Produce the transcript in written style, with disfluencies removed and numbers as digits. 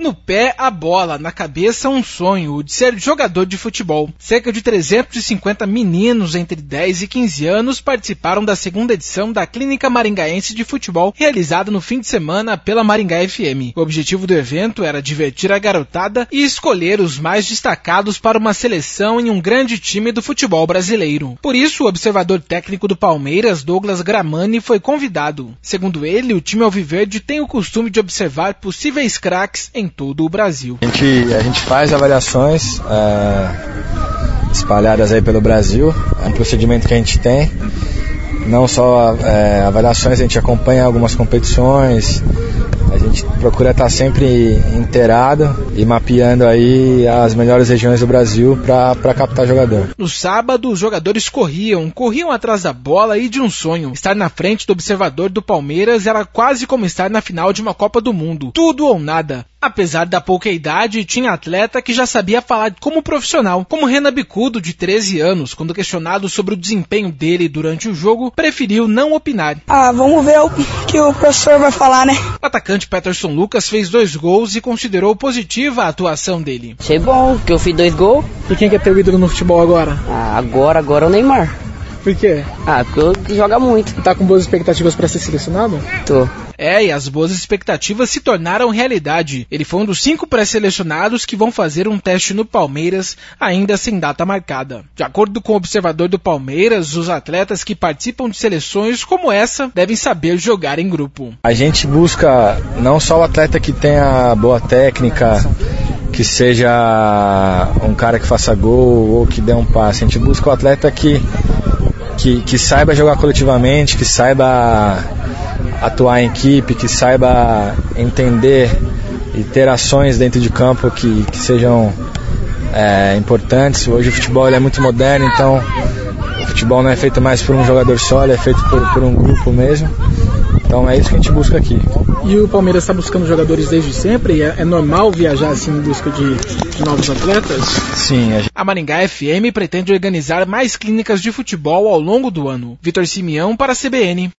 No pé, a bola, na cabeça, um sonho, o de ser jogador de futebol. Cerca de 350 meninos entre 10 e 15 anos participaram da segunda edição da Clínica Maringaense de Futebol, realizada no fim de semana pela Maringá FM. O objetivo do evento era divertir a garotada e escolher os mais destacados para uma seleção em um grande time do futebol brasileiro. Por isso, o observador técnico do Palmeiras, Douglas Gramani, foi convidado. Segundo ele, o time alviverde tem o costume de observar possíveis craques em todo o Brasil. A gente faz avaliações espalhadas aí pelo Brasil, é um procedimento que a gente tem, não só avaliações, a gente acompanha algumas competições, a gente procura estar sempre inteirado e mapeando aí as melhores regiões do Brasil para captar jogador. No sábado, os jogadores corriam atrás da bola e de um sonho. Estar na frente do observador do Palmeiras era quase como estar na final de uma Copa do Mundo. Tudo ou nada. Apesar da pouca idade, tinha atleta que já sabia falar como profissional, como Renan Bicudo, de 13 anos, quando questionado sobre o desempenho dele durante o jogo, preferiu não opinar. Vamos ver o que o professor vai falar, né? O atacante Peterson Lucas fez 2 gols e considerou positiva a atuação dele. Achei bom, que eu fiz 2 gols. E quem que é teu ídolo no futebol agora? Agora é o Neymar. Por quê? Porque ele joga muito. Tá com boas expectativas para ser selecionado? Tô. E as boas expectativas se tornaram realidade. Ele foi um dos 5 pré-selecionados que vão fazer um teste no Palmeiras, ainda sem data marcada. De acordo com o observador do Palmeiras, os atletas que participam de seleções como essa devem saber jogar em grupo. A gente busca não só o atleta que tenha boa técnica, que seja um cara que faça gol ou que dê um passe. A gente busca o atleta que saiba jogar coletivamente, que saiba atuar em equipe, que saiba entender e ter ações dentro de campo que sejam importantes. Hoje o futebol ele é muito moderno, então o futebol não é feito mais por um jogador só, ele é feito por um grupo mesmo. Então é isso que a gente busca aqui. E o Palmeiras está buscando jogadores desde sempre? É normal viajar assim em busca de novos atletas? Sim. A Maringá FM pretende organizar mais clínicas de futebol ao longo do ano. Vitor Simeão para a CBN.